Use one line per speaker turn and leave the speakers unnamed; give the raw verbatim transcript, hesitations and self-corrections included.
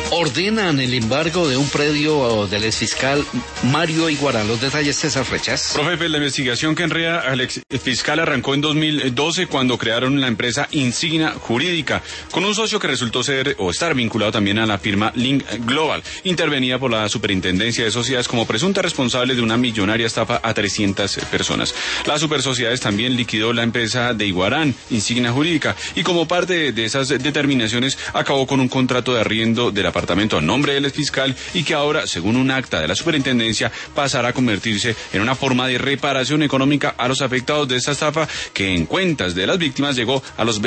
Ordenan el embargo de un predio del exfiscal Mario Iguarán. Los detalles, César Flechas.
Profe, pues la investigación que enreda al exfiscal arrancó en dos mil doce cuando crearon la empresa Insignia Jurídica, con un socio que resultó ser o estar vinculado también a la firma Link Global, intervenida por la Superintendencia de Sociedades como presunta responsable de una millonaria estafa a trescientas personas. La Supersociedades también liquidó la empresa de Iguarán, Insignia Jurídica, y como parte de esas determinaciones acabó con un contrato de arriendo del apartamento a nombre del exfiscal y que ahora, según un acta de la superintendencia, pasará a convertirse en una forma de reparación económica a los afectados de esta estafa que en cuentas de las víctimas llegó a los